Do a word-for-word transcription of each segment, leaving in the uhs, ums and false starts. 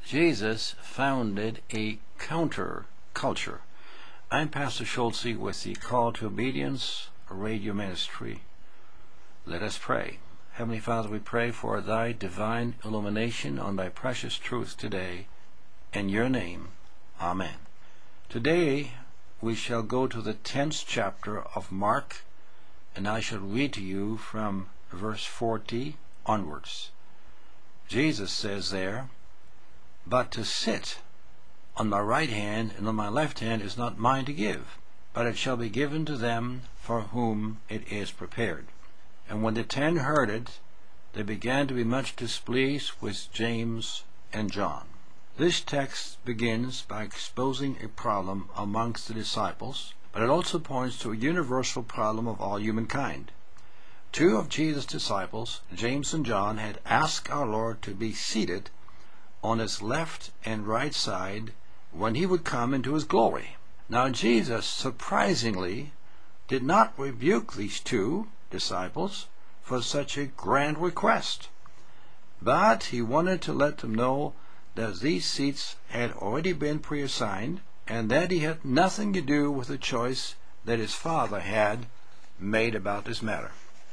Jesus founded a counter-culture. I'm Pastor Schultze with the Call to Obedience radio ministry. Let us pray. Heavenly Father, we pray for Thy divine illumination on Thy precious truth today. In Your name, Amen. Today we shall go to the tenth chapter of Mark, and I shall read to you from verse forty onwards. Jesus says there, "But to sit on my right hand and on my left hand is not mine to give, but it shall be given to them for whom it is prepared." And when the ten heard it, they began to be much displeased with James and John. This text begins by exposing a problem amongst the disciples, but it also points to a universal problem of all humankind. Two of Jesus' disciples, James and John, had asked our Lord to be seated on his left and right side when he would come into his glory. Now Jesus, surprisingly, did not rebuke these two disciples for such a grand request, but he wanted to let them know that these seats had already been preassigned and that he had nothing to do with the choice that his Father had made about this matter.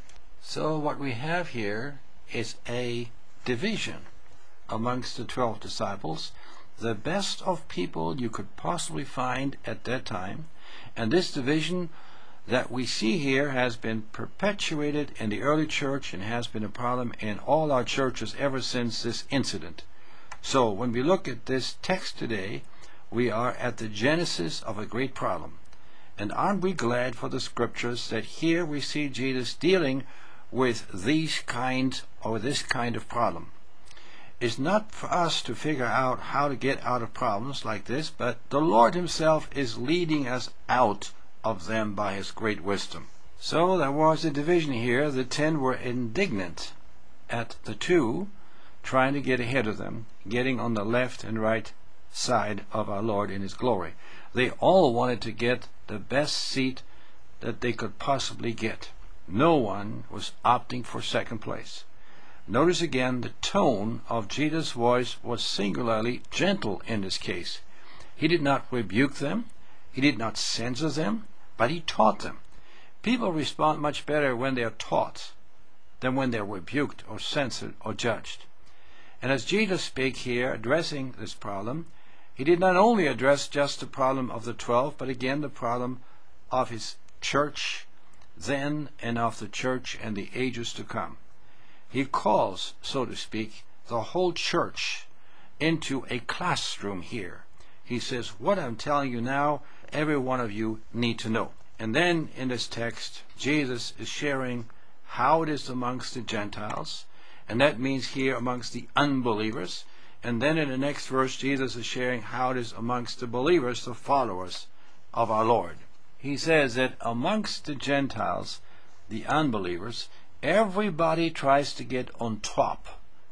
So what we have here is a division amongst the twelve disciples, the best of people you could possibly find at that time, and this division that we see here has been perpetuated in the early church and has been a problem in all our churches ever since this incident. So when we look at this text today, we are at the genesis of a great problem. And aren't we glad for the scriptures that here we see Jesus dealing with these kinds or this kind of problem? It's not for us to figure out how to get out of problems like this, but the Lord himself is leading us out of them by his great wisdom. So there was a division here. The ten were indignant at the two trying to get ahead of them, getting on the left and right side of our Lord in his glory. They all wanted to get the best seat that they could possibly get. No one was opting for second place. Notice again the tone of Jesus' voice was singularly gentle in this case. He did not rebuke them, he did not censor them, but he taught them. People respond much better when they are taught than when they are rebuked or censored or judged. And as Jesus spake here, addressing this problem, he did not only address just the problem of the twelve, but again the problem of his church then and of the church and the ages to come. He calls, so to speak, the whole church into a classroom here. He says, what I'm telling you now, every one of you need to know. And then in this text, Jesus is sharing how it is amongst the Gentiles, and that means here amongst the unbelievers. And then in the next verse, Jesus is sharing how it is amongst the believers, the followers of our Lord. He says that amongst the Gentiles, the unbelievers, everybody tries to get on top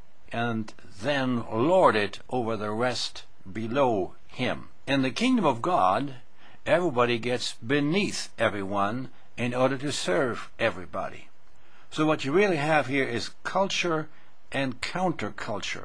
and then lord it over the rest below him. In the kingdom of God, everybody gets beneath everyone in order to serve everybody. So what you really have here is culture and counterculture.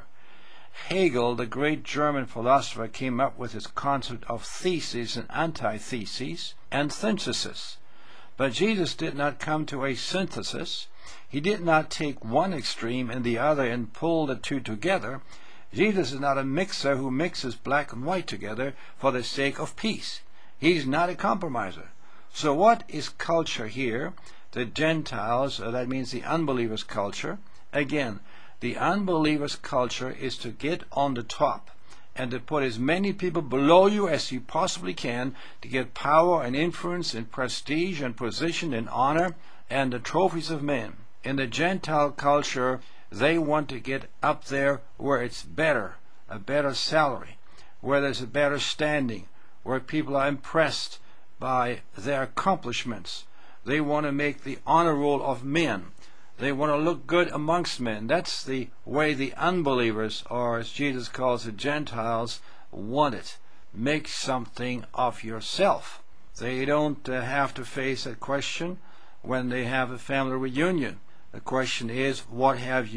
Hegel, the great German philosopher, came up with his concept of thesis and antithesis and synthesis. But Jesus did not come to a synthesis. He did not take one extreme and the other and pull the two together. Jesus is not a mixer who mixes black and white together for the sake of peace. He's not a compromiser. So what is culture here? The Gentiles, uh, that means the unbelievers' culture. Again, the unbelievers' culture is to get on the top and to put as many people below you as you possibly can to get power and influence and prestige and position and honor and the trophies of men. In the Gentile culture, they want to get up there where it's better, a better salary, where there's a better standing, where people are impressed by their accomplishments. They want to make the honor roll of men. They want to look good amongst men. That's the way the unbelievers, or as Jesus calls the Gentiles, want it. Make something of yourself. They don't uh, have to face that question when they have a family reunion. The question is, what have you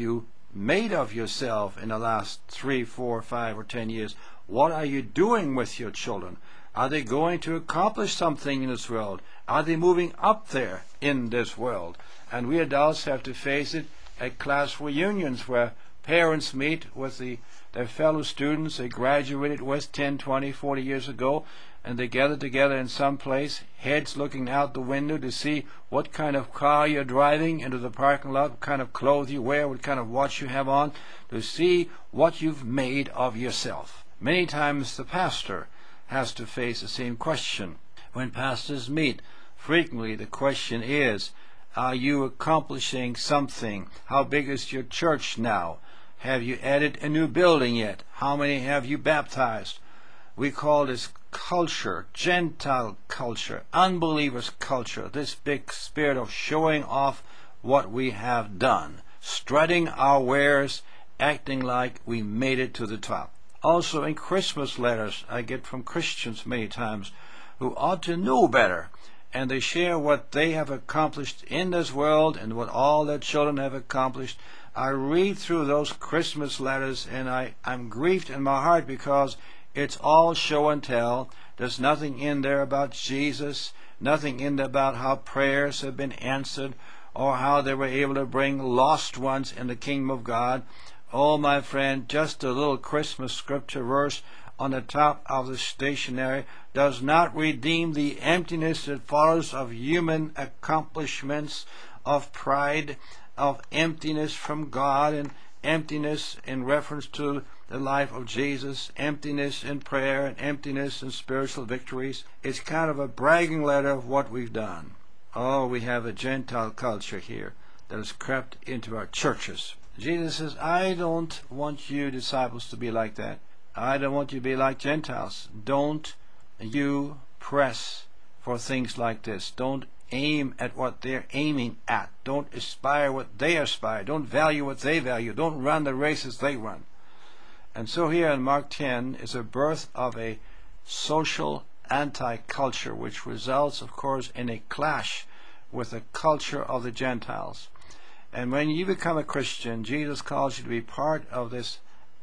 made of yourself in the last three, four, five, or ten years? What are you doing with your children? Are they going to accomplish something in this world? Are they moving up there in this world? And we adults have to face it at class reunions where parents meet with the, their fellow students they graduated with ten, twenty, forty years ago, and they gather together in some place, heads looking out the window to see what kind of car you're driving into the parking lot, what kind of clothes you wear, what kind of watch you have on, to see what you've made of yourself. Many times the pastor has to face the same question. When pastors meet, frequently the question is, are you accomplishing something? How big is your church now? Have you added a new building yet? How many have you baptized? We call this culture, Gentile culture, unbelievers culture, this big spirit of showing off what we have done, strutting our wares, acting like we made it to the top. Also in Christmas letters I get from Christians many times who ought to know better, and they share what they have accomplished in this world and what all their children have accomplished. I read through those Christmas letters and I, I'm grieved in my heart because it's all show and tell. There's nothing in there about Jesus, nothing in there about how prayers have been answered or how they were able to bring lost ones in the kingdom of God. Oh, my friend, just a little Christmas scripture verse on the top of the stationery does not redeem the emptiness that follows of human accomplishments, of pride, of emptiness from God, and emptiness in reference to the life of Jesus, emptiness in prayer, and emptiness in spiritual victories. It's kind of a bragging letter of what we've done. Oh, we have a Gentile culture here that has crept into our churches. Jesus says, I don't want you disciples to be like that. I don't want you to be like Gentiles. Don't you press for things like this. Don't aim at what they're aiming at. Don't aspire what they aspire. Don't value what they value. Don't run the races they run. And so here in Mark ten is a birth of a social anti-culture, which results, of course, in a clash with the culture of the Gentiles. And when you become a Christian, Jesus calls you to be part of this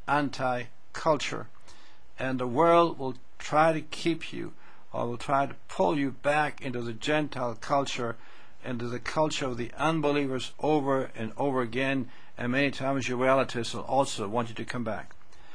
anti-culture. And the world will try to keep you, or will try to pull you back into the Gentile culture, into the culture of the unbelievers over and over again. And many times your relatives will also want you to come back.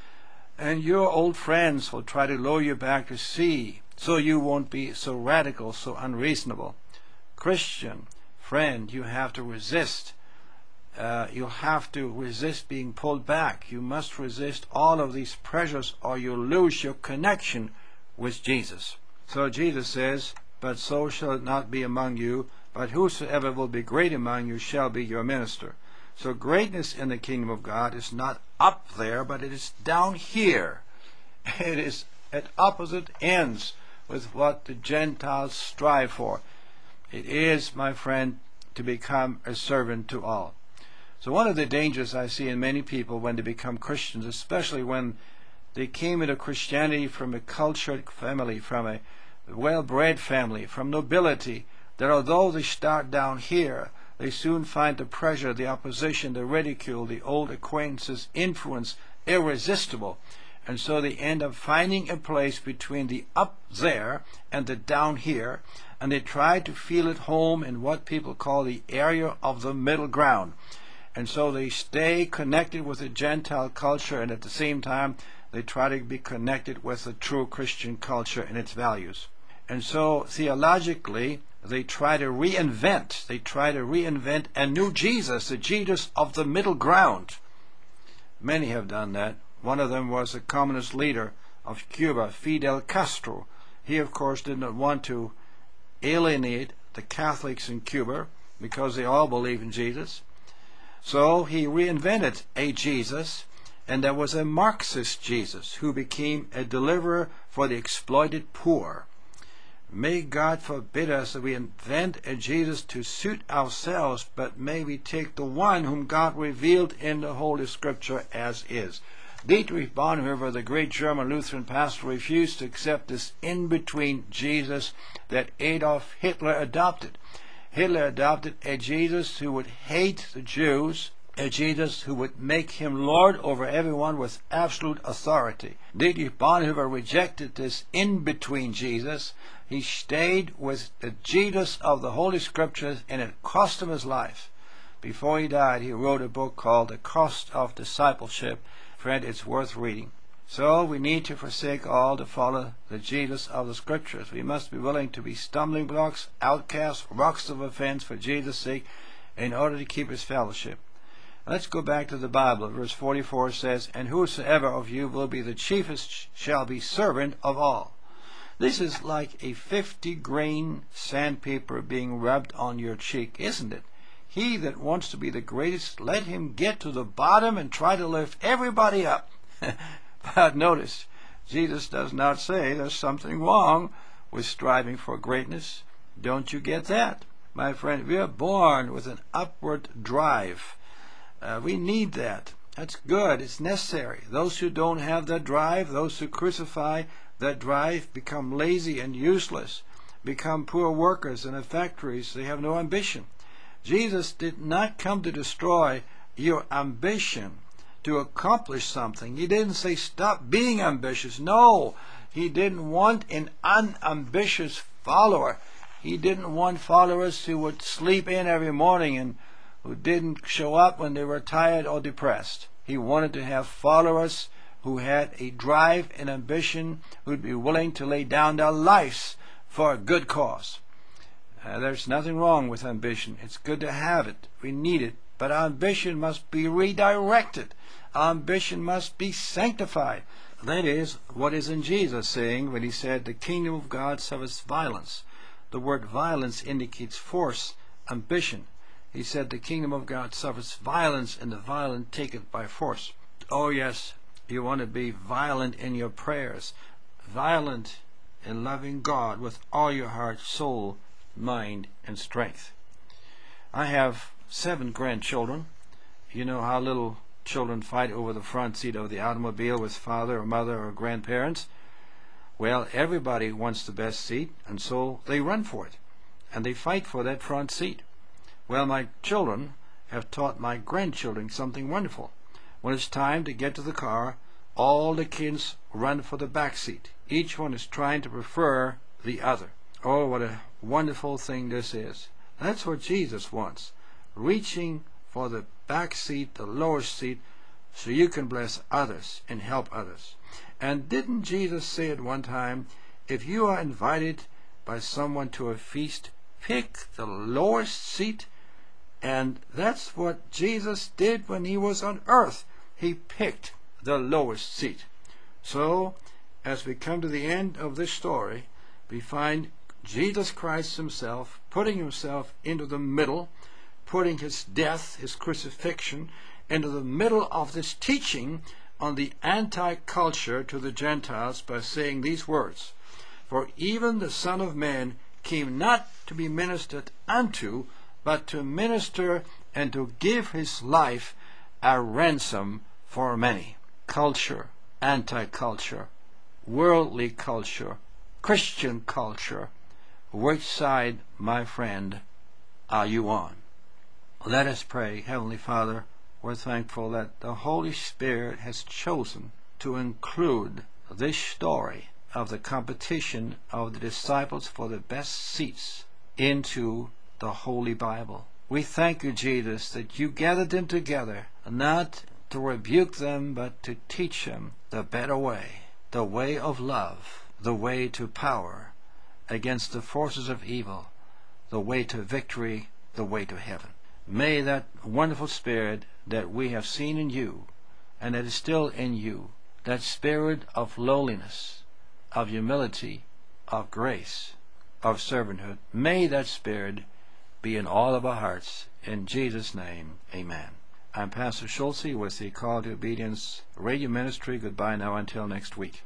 And your old friends will try to lure you back to see, so you won't be so radical, so unreasonable. Christian friend, you have to resist. Uh, you'll have to resist being pulled back. You must resist all of these pressures or you'll lose your connection with Jesus. So Jesus says, but so shall it not be among you, but whosoever will be great among you shall be your minister. So greatness in the kingdom of God is not up there, but it is down here. It is at opposite ends with what the Gentiles strive for. It is, my friend, to become a servant to all. So one of the dangers I see in many people when they become Christians, especially when they came into Christianity from a cultured family, from a well-bred family, from nobility, that although they start down here, they soon find the pressure, the opposition, the ridicule, the old acquaintances' influence irresistible. And so they end up finding a place between the up there and the down here, and they try to feel at home in what people call the area of the middle ground. And so they stay connected with the Gentile culture, and at the same time they try to be connected with the true Christian culture and its values. And so theologically they try to reinvent, they try to reinvent a new Jesus, the Jesus of the middle ground. Many have done that. One of them was the communist leader of Cuba, Fidel Castro. He, of course, did not want to alienate the Catholics in Cuba because they all believe in Jesus. So he reinvented a Jesus, and there was a Marxist Jesus who became a deliverer for the exploited poor. May God forbid us that we invent a Jesus to suit ourselves, but may we take the one whom God revealed in the Holy Scripture as is. Dietrich Bonhoeffer, the great German Lutheran pastor, refused to accept this in-between Jesus that Adolf Hitler adopted. Hitler adopted a Jesus who would hate the Jews A Jesus who would make him Lord over everyone with absolute authority. Dietrich Bonhoeffer rejected this in-between Jesus. He stayed with the Jesus of the Holy Scriptures, and it cost him his life. Before he died, he wrote a book called The Cost of Discipleship. Friend, it's worth reading. So we need to forsake all to follow the Jesus of the Scriptures. We must be willing to be stumbling blocks, outcasts, rocks of offense for Jesus' sake in order to keep his fellowship. Let's go back to the Bible. Verse forty-four says, "And whosoever of you will be the chiefest shall be servant of all." This is like a fifty grain sandpaper being rubbed on your cheek, isn't it? He that wants to be the greatest, let him get to the bottom and try to lift everybody up. But notice, Jesus does not say there's something wrong with striving for greatness. Don't you get that? My friend, we are born with an upward drive. Uh, we need that. That's good. It's necessary. Those who don't have that drive, those who crucify that drive, become lazy and useless, become poor workers in the factories. They have no ambition. Jesus did not come to destroy your ambition to accomplish something. He didn't say stop being ambitious. No, he didn't want an unambitious follower. He didn't want followers who would sleep in every morning and who didn't show up when they were tired or depressed. He wanted to have followers who had a drive and ambition, who'd be willing to lay down their lives for a good cause. Uh, there's nothing wrong with ambition. It's good to have it. We need it. But our ambition must be redirected. Our ambition must be sanctified. That is what is in Jesus saying when he said, "The kingdom of God suffers violence." The word violence indicates force, ambition. He said the kingdom of God suffers violence, and the violent take it by force. Oh yes, you want to be violent in your prayers, violent in loving God with all your heart, soul, mind, and strength. I have seven grandchildren. You know how little children fight over the front seat of the automobile with father or mother or grandparents? Well, everybody wants the best seat, and so they run for it, and they fight for that front seat. Well, my children have taught my grandchildren something wonderful. When it's time to get to the car, all the kids run for the back seat. Each one is trying to prefer the other. Oh, what a wonderful thing this is. That's what Jesus wants. Reaching for the back seat, the lowest seat, so you can bless others and help others. And didn't Jesus say at one time, if you are invited by someone to a feast, pick the lowest seat? And that's what Jesus did when he was on earth. He picked the lowest seat. So, as we come to the end of this story, we find Jesus Christ himself putting himself into the middle, putting his death, his crucifixion, into the middle of this teaching on the anti-culture to the Gentiles by saying these words, "For even the Son of Man came not to be ministered unto, but to minister and to give his life a ransom for many." Culture, anti-culture, worldly culture, Christian culture. Which side, my friend, are you on? Let us pray. Heavenly Father, we're thankful that the Holy Spirit has chosen to include this story of the competition of the disciples for the best seats into the Holy Bible. We thank you, Jesus, that you gathered them together, not to rebuke them, but to teach them the better way, the way of love, the way to power against the forces of evil, the way to victory, the way to heaven. May that wonderful Spirit that we have seen in you, and that is still in you, that spirit of lowliness, of humility, of grace, of servanthood, may that Spirit be in all of our hearts. In Jesus' name, amen. I'm Pastor Schulze with the Call to Obedience Radio Ministry. Goodbye now until next week.